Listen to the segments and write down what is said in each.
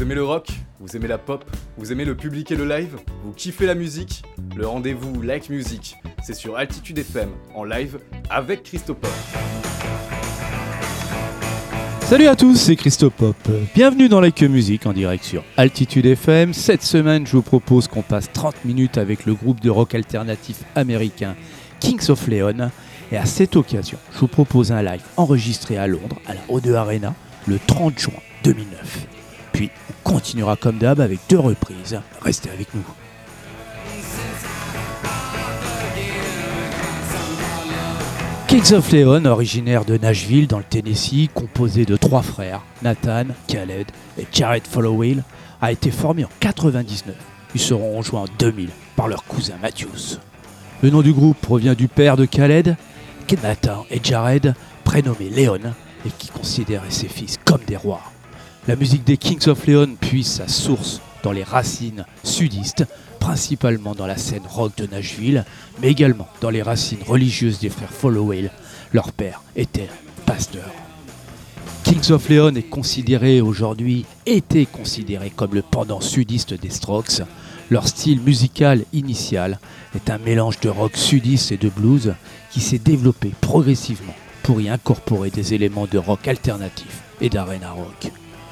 aimez le rock? Vous aimez la pop? Vous aimez le public et le live? Vous kiffez la musique? Le rendez-vous Like Music, c'est sur Altitude FM, en live, avec Christopop. Salut à tous, c'est Christopop. Bienvenue dans Like Music en direct sur Altitude FM. Cette semaine, je vous propose qu'on passe 30 minutes avec le groupe de rock alternatif américain Kings of Leon. Et à cette occasion, je vous propose un live enregistré à Londres, à la O2 Arena, le 30 juin 2009. Puis, on continuera comme d'hab avec 2 reprises. Restez avec nous. Kings of Leon, originaire de Nashville dans le Tennessee, composé de 3 frères, Nathan, Khaled et Jared Followill, a été formé en 1999. Ils seront rejoints en 2000 par leur cousin Matthews. Le nom du groupe provient du père de Khaled, Nathan et Jared, prénommés Leon, et qui considéraient ses fils comme des rois. La musique des Kings of Leon puise sa source dans les racines sudistes, principalement dans la scène rock de Nashville, mais également dans les racines religieuses des frères Followill. Leur père était pasteur. Kings of Leon était considéré comme le pendant sudiste des Strokes. Leur style musical initial est un mélange de rock sudiste et de blues qui s'est développé progressivement pour y incorporer des éléments de rock alternatif et d'arena rock.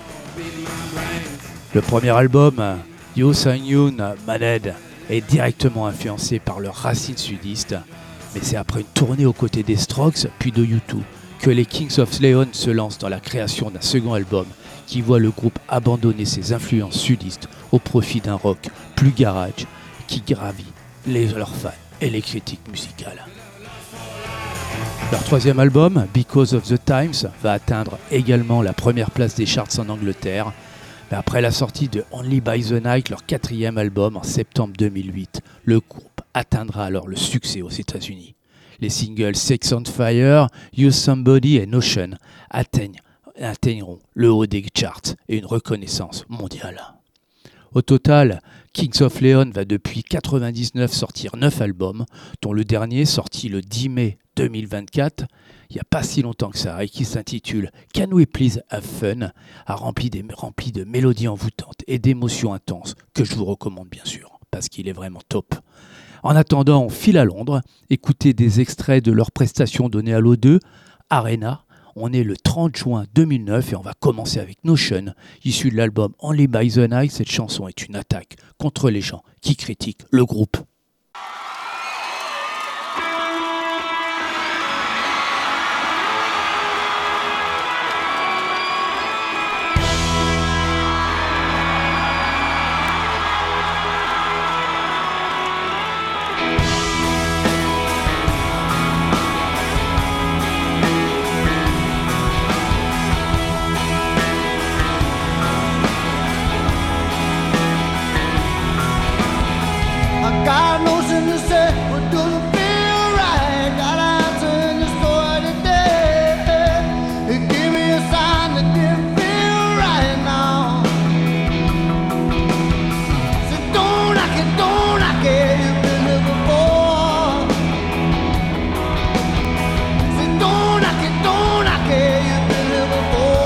Le premier album, You Sang Yoon Maned, est directement influencé par leurs racines sudistes, mais c'est après une tournée aux côtés des Strokes puis de U2 que les Kings of Leon se lancent dans la création d'un second album qui voit le groupe abandonner ses influences sudistes au profit d'un rock plus garage qui gravit leurs fans et les critiques musicales. Leur troisième album, Because of the Times, va atteindre également la première place des charts en Angleterre. Mais après la sortie de Only by the Night, leur 4e album en septembre 2008, le groupe atteindra alors le succès aux États-Unis. Les singles Sex on Fire, Use Somebody et Notion atteindront le haut des charts et une reconnaissance mondiale. Au total, Kings of Leon va depuis 1999 sortir 9 albums, dont le dernier, sorti le 10 mai 2024, il n'y a pas si longtemps que ça, et qui s'intitule Can We Please Have Fun, a rempli de mélodies envoûtantes et d'émotions intenses que je vous recommande bien sûr, parce qu'il est vraiment top. En attendant, on file à Londres, écoutez des extraits de leur prestation donnée à l'O2 Arena. On est le 30 juin 2009 et on va commencer avec Notion, issu de l'album Only by the Night. Cette chanson est une attaque contre les gens qui critiquent le groupe. God knows in the set what doesn't feel right. Got out in the store today. It gave me a sign that didn't feel right now. So don't knock it, you've been here before. So don't knock it, you've been here before.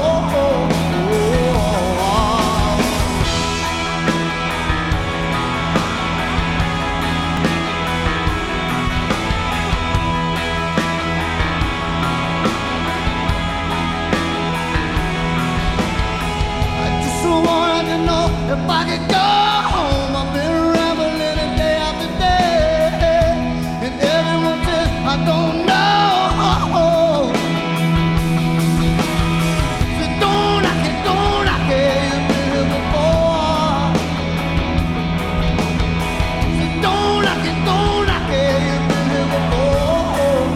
If I could go home, I've been rambling day after day, and everyone says I don't know. So don't knock it, you've been here before. So don't knock it, you've been here before.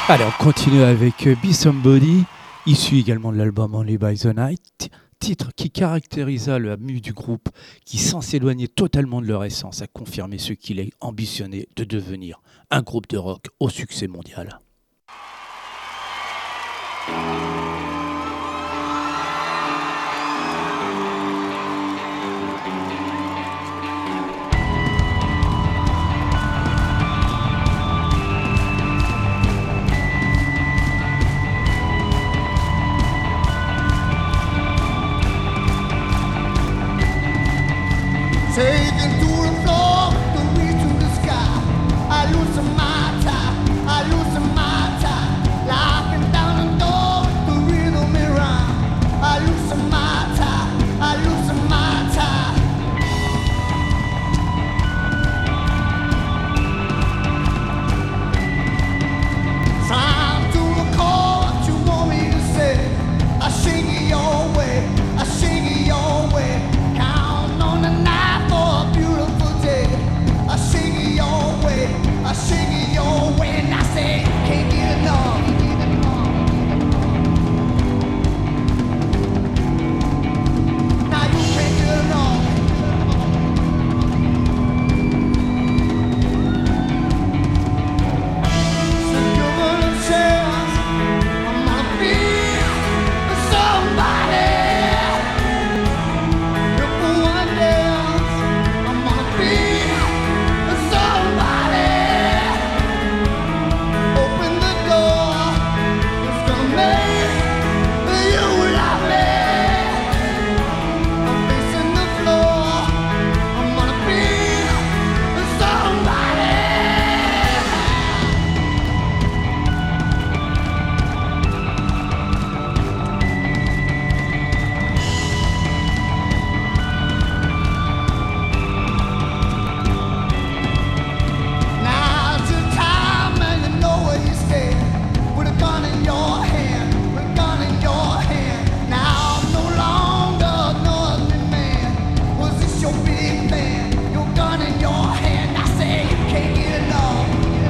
Allez, on continue avec Be Somebody, issu également de l'album Only by the Night, titre qui caractérisa le mue du groupe, qui sans s'éloigner totalement de leur essence, a confirmé ce qu'il est ambitionné de devenir, un groupe de rock au succès mondial. Taken to the floor, the reach to the sky. I lose my time, I lose my time. Locking down the door, the rhythm is rhyme. I lose my time, I lose my time. Trying to recall what you want me to say. I sing it your way, I sing it your way. Count on the night. I sing it your way, I sing it your way, and I say, can't get enough. Now you can't get enough. So give it a chance, I'm gonna be somebody. If for one dance, I'm gonna be somebody. Open the door, it's gonna make you love me. I'm facing the floor, I'm gonna be somebody. Now's the time and you know where you stand. With a gun in your hand, with a gun in your hand. Now I'm no longer an ordinary man. Was this your big plan? Your gun in your hand, I say you can't get enough.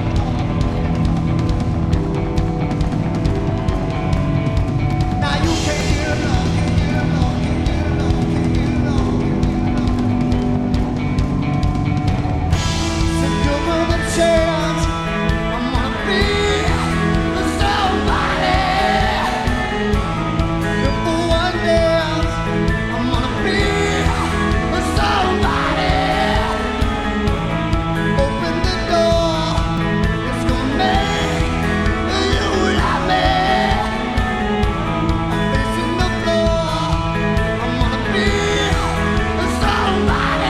Now you can't get enough, can't get enough, can't get enough, can't get enough. So give it a chance, I'm gonna be somebody. If for one dance, I'm gonna be somebody. Open the door, it's gonna make you love me. I'm facing the floor, I'm gonna be somebody.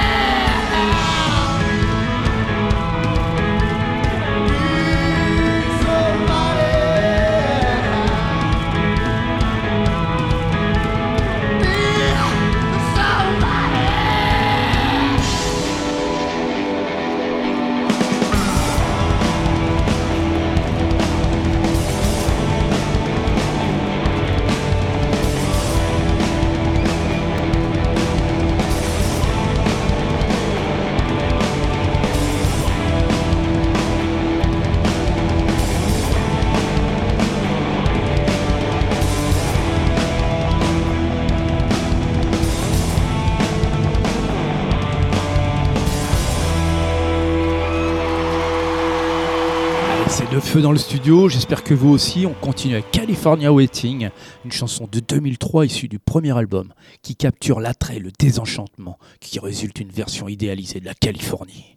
C'est le feu dans le studio, j'espère que vous aussi. On continue avec California Waiting, une chanson de 2003 issue du premier album qui capture l'attrait, le désenchantement, qui résulte d'une version idéalisée de la Californie.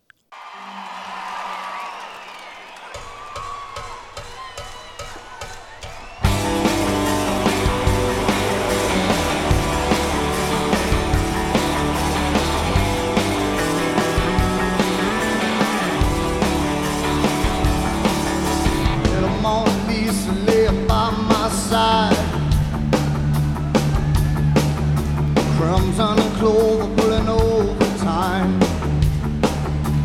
Little Mona Lisa lay by my side. Crumbs on the clover pulling overtime.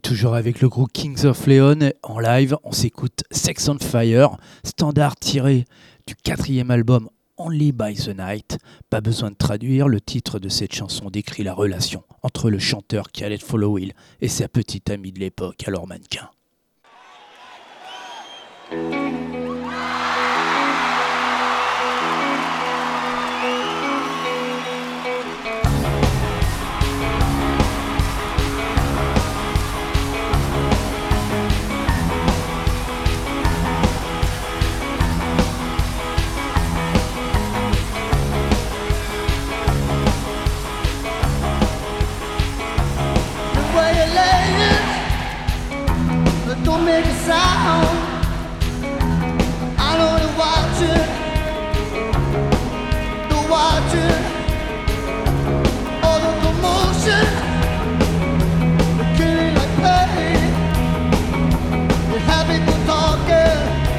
toujours avec le groupe Kings of Leon. En live, on s'écoute Sex on Fire, standard tiré du 4e album Only by the Night. Pas besoin de traduire, le titre de cette chanson décrit la relation entre le chanteur Khaled Followill et sa petite amie de l'époque, alors mannequin. Don't make a sound. I know you're watching. You're watching. All the commotion, killing like pain. You have people talking,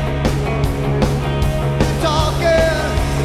talking.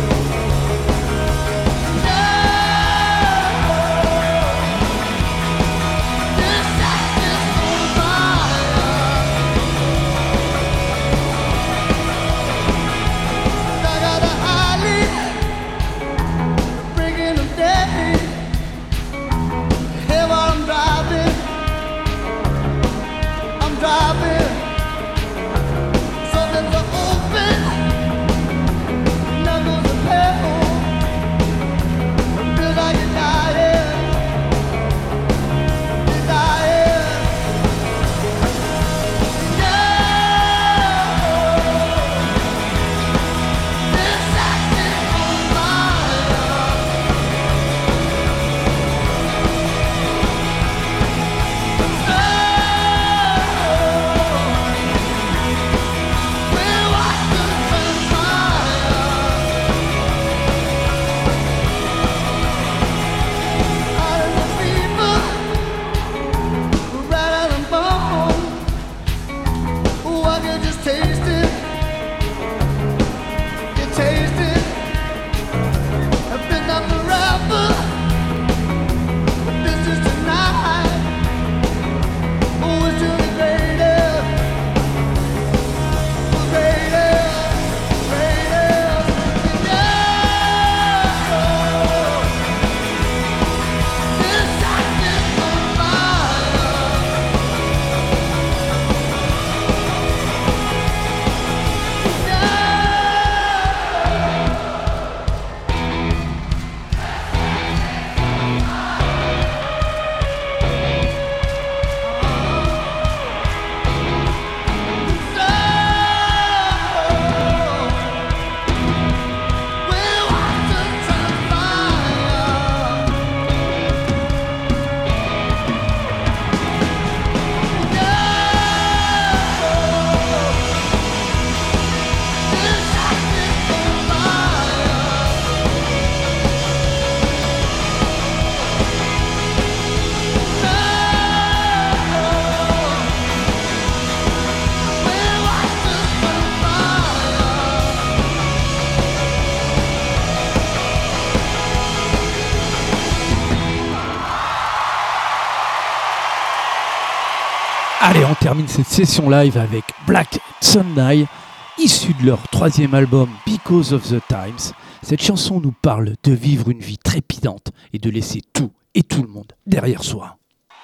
Allez, on termine cette session live avec Black Sunday, issu de leur 3e album Because of the Times. Cette chanson nous parle de vivre une vie trépidante et de laisser tout et tout le monde derrière soi.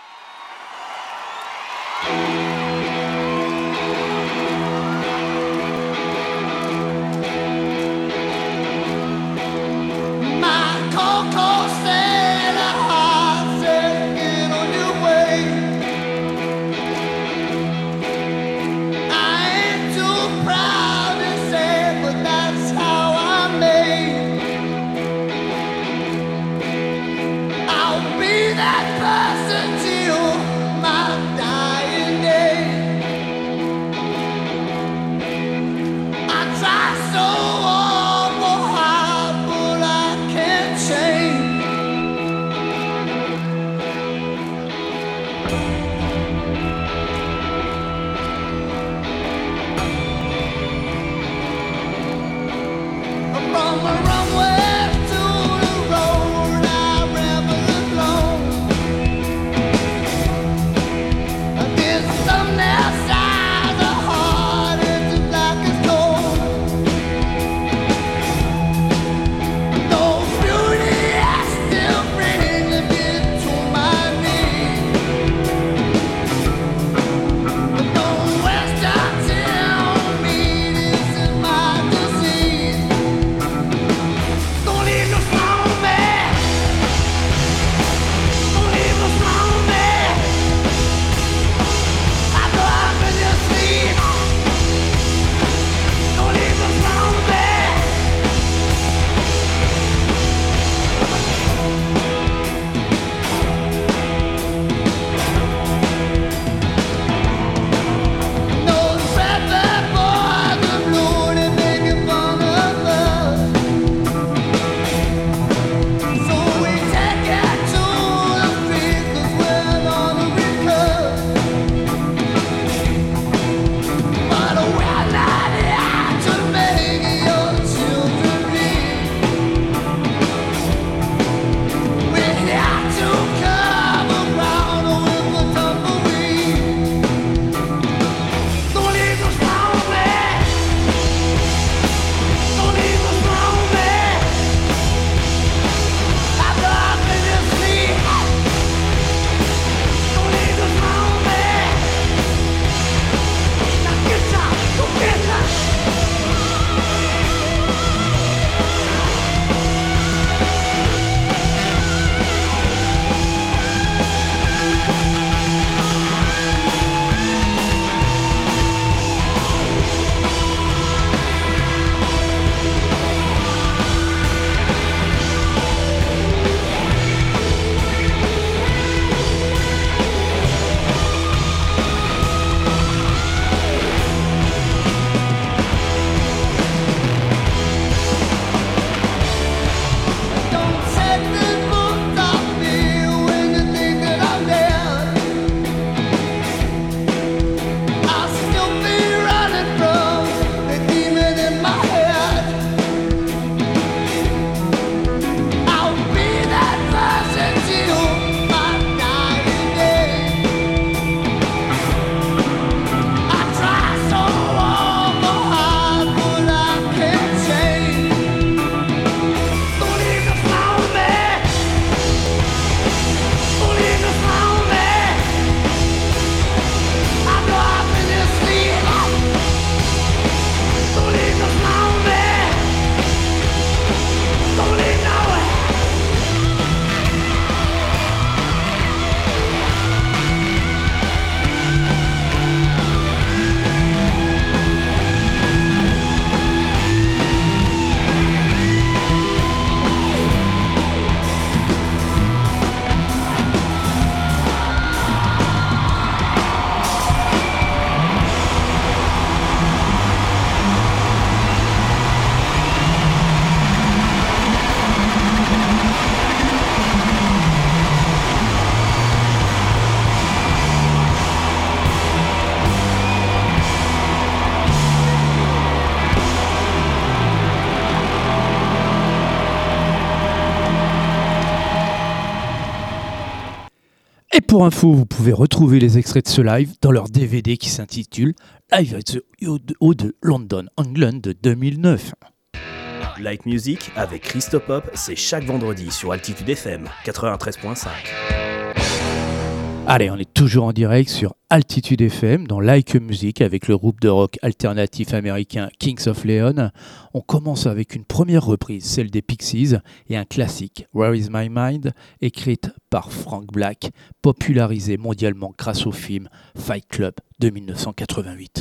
My Coco said I said get on your way. I ain't too proud to say, but that's how I'm made. I'll be that person till my dying day. pour info, vous pouvez retrouver les extraits de ce live dans leur DVD qui s'intitule Live at the O de London, England de 2009. Like Music avec Christopop, c'est chaque vendredi sur Altitude FM 93.5. Allez, on est toujours en direct sur Altitude FM dans Like Music avec le groupe de rock alternatif américain Kings of Leon. On commence avec une première reprise, celle des Pixies, et un classique, Where is my mind, écrite par Frank Black, popularisé mondialement grâce au film Fight Club de 1988.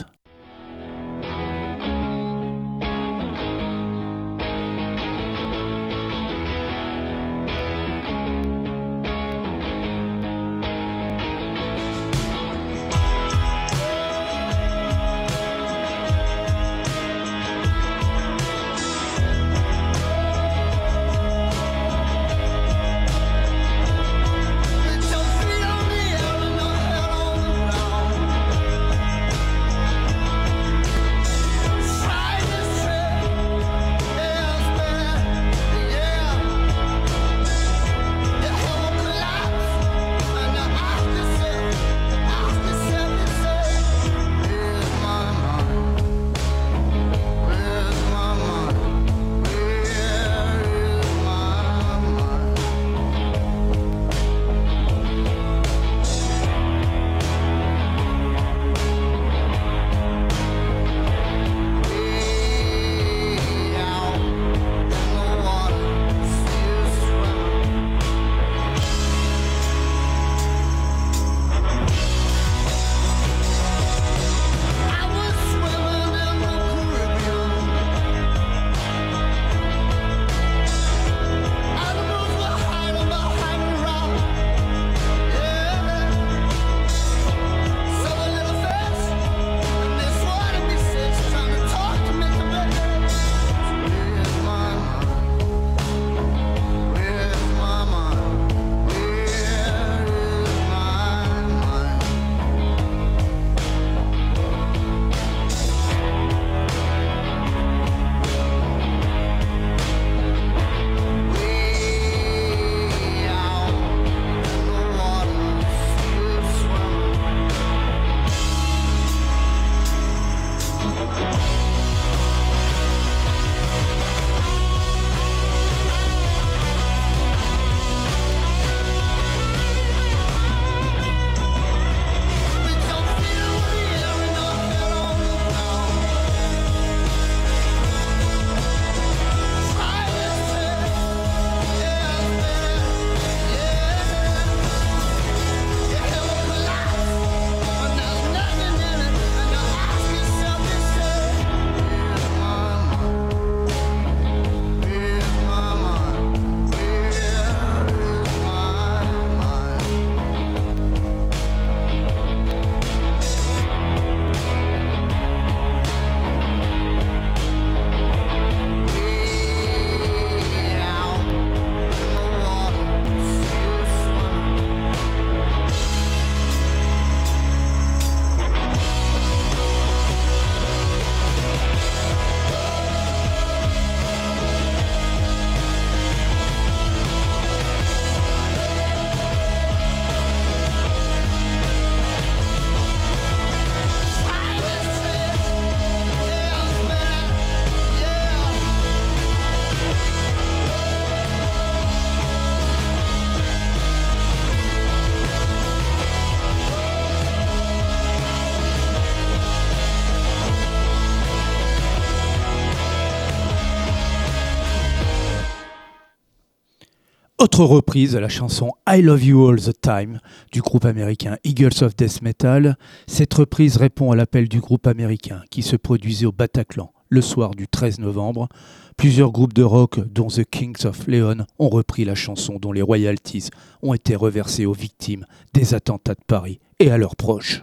Autre reprise de la chanson I Love You All the Time du groupe américain Eagles of Death Metal. Cette reprise répond à l'appel du groupe américain qui se produisait au Bataclan le soir du 13 novembre. Plusieurs groupes de rock, dont The Kings of Leon, ont repris la chanson dont les royalties ont été reversées aux victimes des attentats de Paris et à leurs proches.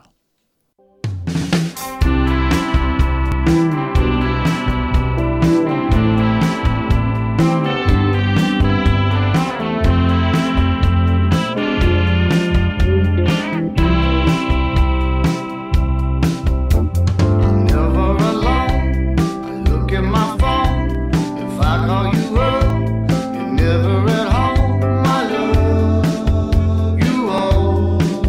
Never at home, my love, you owe.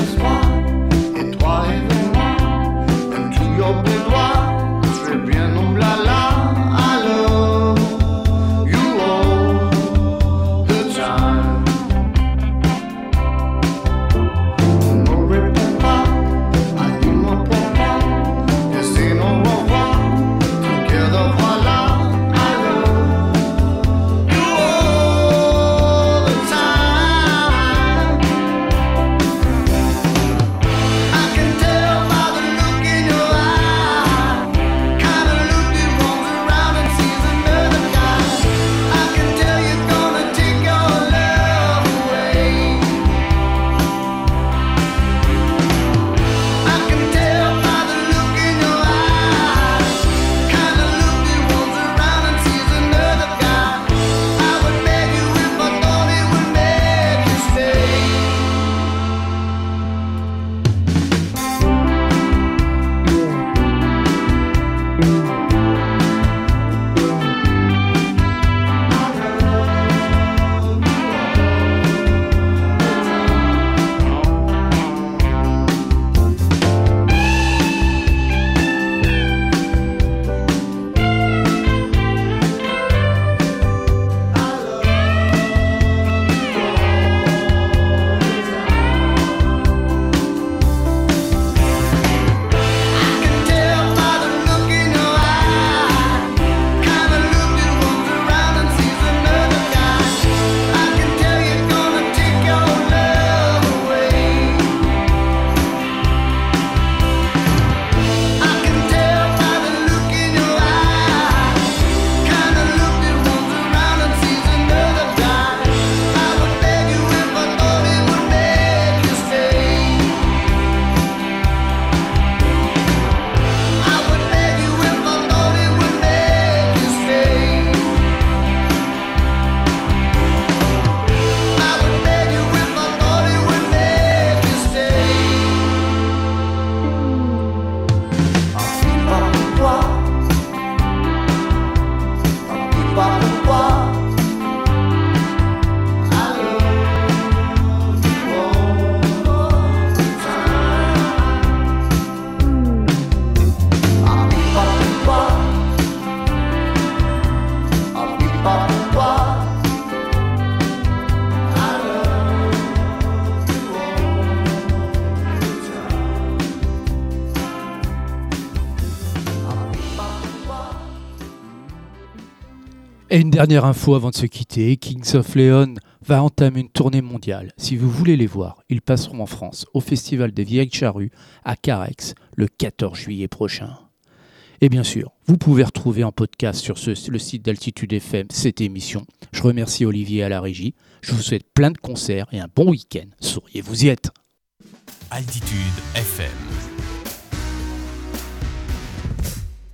espoir, et toi et moi, and to your boudoir, très bien, non, la la, I love you all the time. Ne réponds pas, dis-moi pourquoi, et sinon au revoir, together, voilà, I love you all the time. I can tell by the look in your eye, kind of look that roams around and sees another guy. I can tell you're gonna take your love away. I can tell by the look in your eye, kind of look that roams around and sees another guy. I would beg you if I thought it would make you stay. I can tell by the look in your eye, kind of look that roams around and sees another guy. I can tell you're gonna take your love away. I can tell by the look in your eye, kind of look that roams around and sees another guy. I would beg you if I thought it would make you stay. I would beg you if I thought it would make you stay. I would beg you if I thought it would make you stay. Pas pourquoi, pas pourquoi. I love you all the time. Pas pourquoi, pas pourquoi. I love you all the time. Et une dernière info avant de se quitter, Kings of Leon va entamer une tournée mondiale. Si vous voulez les voir, ils passeront en France au Festival des Vieilles Charrues à Carhaix le 14 juillet prochain. Et bien sûr, vous pouvez retrouver en podcast sur le site d'Altitude FM cette émission. Je remercie Olivier à la régie. Je vous souhaite plein de concerts et un bon week-end. Souriez, vous y êtes. Altitude FM.